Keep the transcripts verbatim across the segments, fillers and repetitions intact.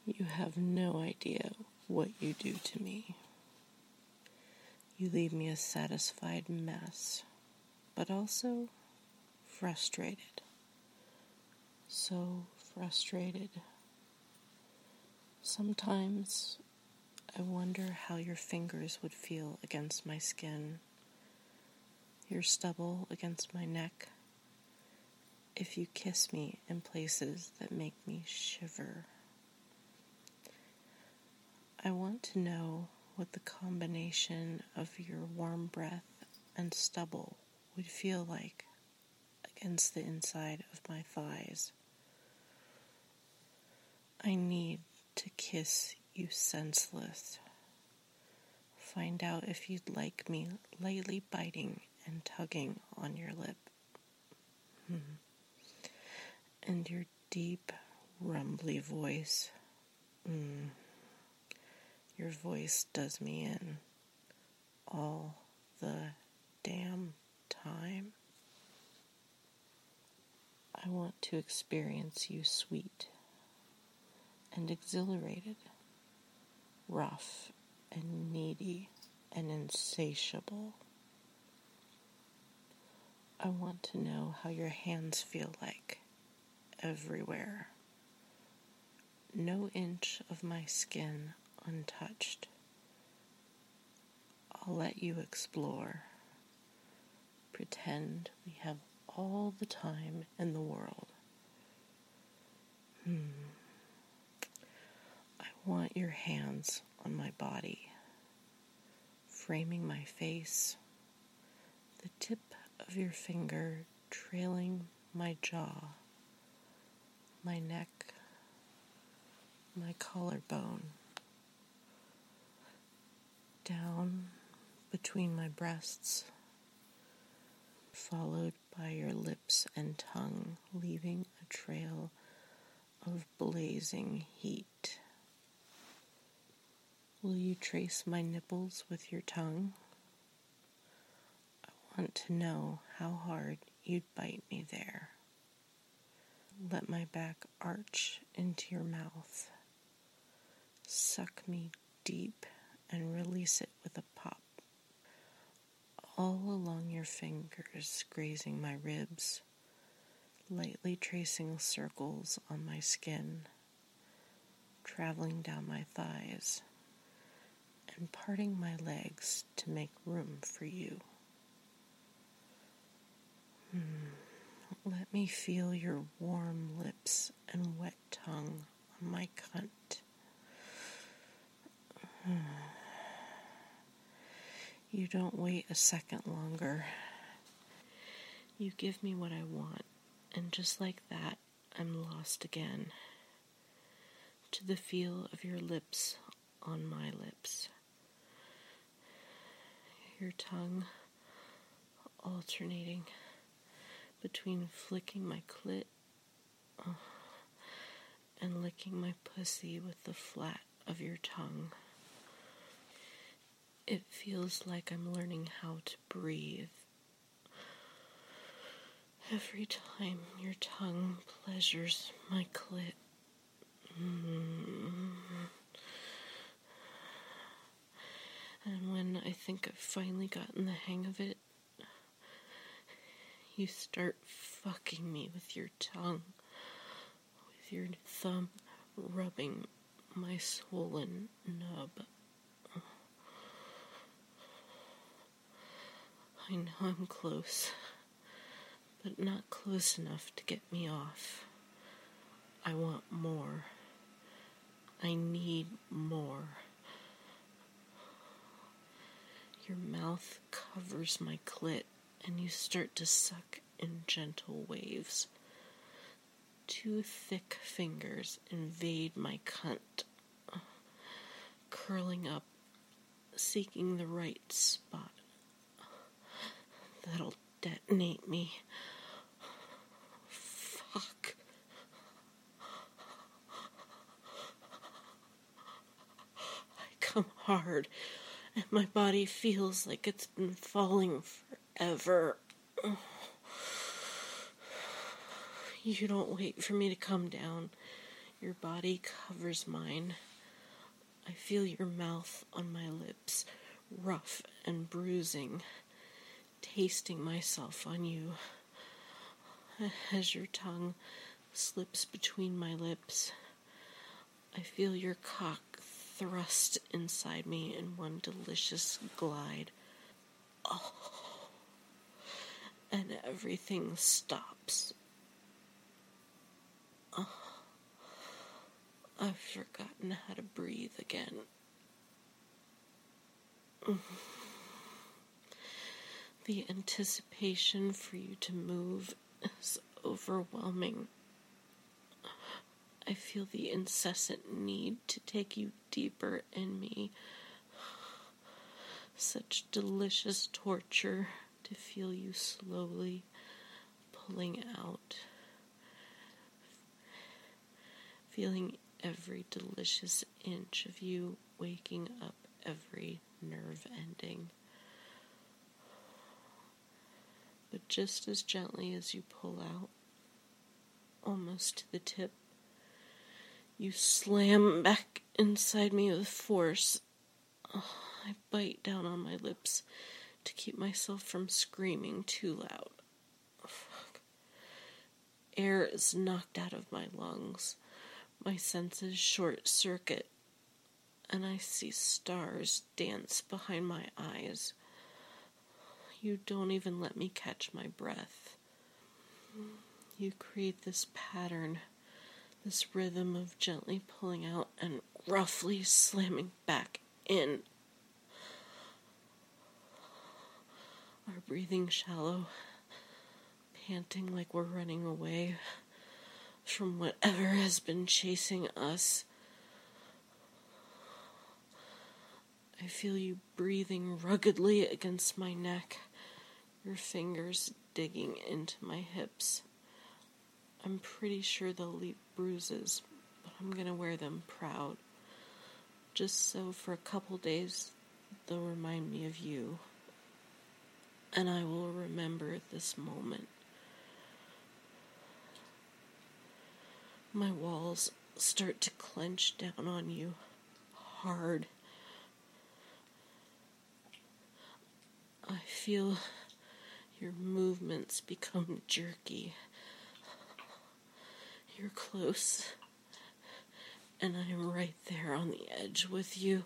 You have no idea what you do to me. You leave me a satisfied mess, but also frustrated. So frustrated. Sometimes I wonder how your fingers would feel against my skin, your stubble against my neck, if you kiss me in places that make me shiver. I want to know what the combination of your warm breath and stubble would feel like against the inside of my thighs. I need to kiss you senseless. Find out if you'd like me lightly biting and tugging on your lip. Hmm. And your deep, rumbly voice. Mm. Your voice does me in all the damn time. I want to experience you sweet and exhilarated, rough and needy and insatiable. I want to know how your hands feel like everywhere. No inch of my skin untouched. I'll let you explore. Pretend we have all the time in the world. Hmm. I want your hands on my body, framing my face, the tip of your finger trailing my jaw, my neck, my collarbone, down between my breasts, followed by your lips and tongue, leaving a trail of blazing heat. Will you trace my nipples with your tongue? I want to know how hard you'd bite me there. Let my back arch into your mouth. Suck me deep and release it with a pop. All along your fingers, grazing my ribs, lightly tracing circles on my skin, traveling down my thighs, and parting my legs to make room for you. Hmm. Let me feel your warm lips and wet tongue on my cunt. You don't wait a second longer. You give me what I want, and just like that, I'm lost again. To the feel of your lips on my lips. Your tongue alternating between flicking my clit uh, and licking my pussy with the flat of your tongue. It feels like I'm learning how to breathe. Every time your tongue pleasures my clit. Mm. And when I think I've finally gotten the hang of it, you start fucking me with your tongue, with your thumb rubbing my swollen nub. I know I'm close, but not close enough to get me off. I want more. I need more. Your mouth covers my clit, and you start to suck in gentle waves. Two thick fingers invade my cunt, curling up, seeking the right spot. That'll detonate me. Fuck. I come hard, and my body feels like it's been falling forever. You don't wait for me to come down. Your body covers mine. I feel your mouth on my lips, rough and bruising, tasting myself on you. As your tongue slips between my lips, I feel your cock thrust inside me in one delicious glide. Oh, and everything stops. Oh, I've forgotten how to breathe again. The anticipation for you to move is overwhelming. I feel the incessant need to take you deeper in me. Such delicious torture to feel you slowly pulling out. Feeling every delicious inch of you waking up every nerve ending. But just as gently as you pull out, almost to the tip, you slam back inside me with force. Oh, I bite down on my lips to keep myself from screaming too loud. Oh, fuck. Air is knocked out of my lungs. My senses short circuit, and I see stars dance behind my eyes. You don't even let me catch my breath. You create this pattern, this rhythm of gently pulling out and roughly slamming back in. Our breathing shallow, panting like we're running away from whatever has been chasing us. I feel you breathing ruggedly against my neck, your fingers digging into my hips. I'm pretty sure they'll leave bruises, but I'm gonna wear them proud. Just so for a couple days they'll remind me of you. And I will remember this moment. My walls start to clench down on you, hard. I feel your movements become jerky. You're close, and I'm right there on the edge with you.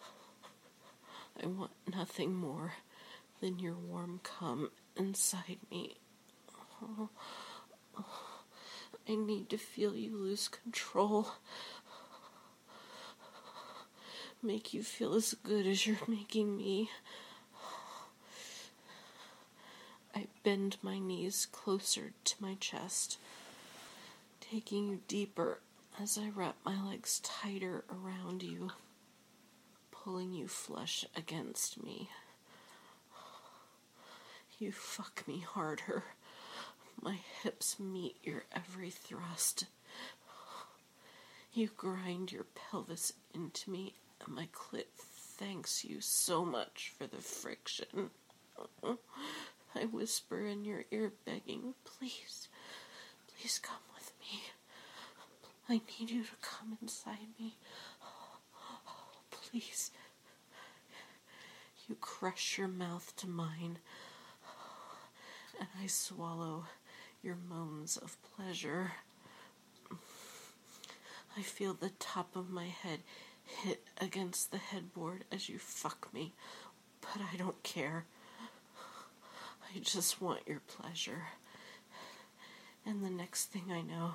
I want nothing more than your warm cum inside me. Oh, oh, I need to feel you lose control. Make you feel as good as you're making me. I bend my knees closer to my chest, taking you deeper as I wrap my legs tighter around you, pulling you flush against me. You fuck me harder. My hips meet your every thrust. You grind your pelvis into me, and my clit thanks you so much for the friction. I whisper in your ear, begging, please, please come with me. I need you to come inside me. Oh, please. You crush your mouth to mine, and I swallow your moans of pleasure. I feel the top of my head hit against the headboard as you fuck me, but I don't care. I just want your pleasure. And the next thing I know,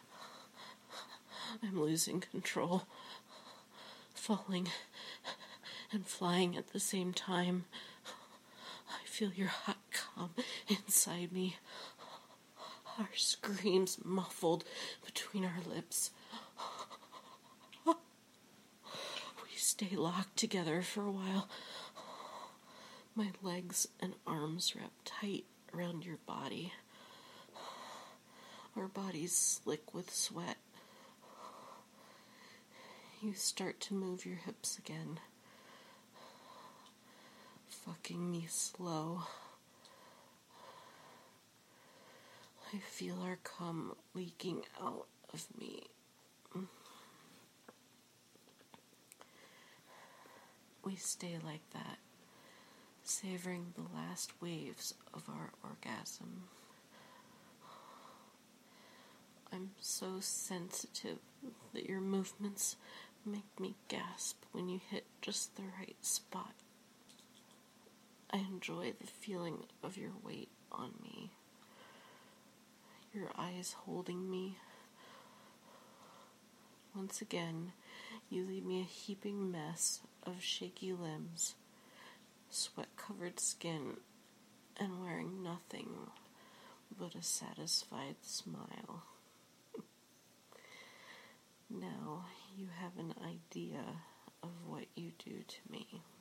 I'm losing control, falling and flying at the same time. I feel your hot cum inside me, our screams muffled between our lips. We stay locked together for a while, my legs and arms wrapped tight around your body. Our bodies slick with sweat. You start to move your hips again, fucking me slow. I feel our cum leaking out of me. stay like that, savoring the last waves of our orgasm. I'm so sensitive that your movements make me gasp when you hit just the right spot. I enjoy the feeling of your weight on me, your eyes holding me. Once again, you leave me a heaping mess of shaky limbs, sweat-covered skin, and wearing nothing but a satisfied smile. Now you have an idea of what you do to me.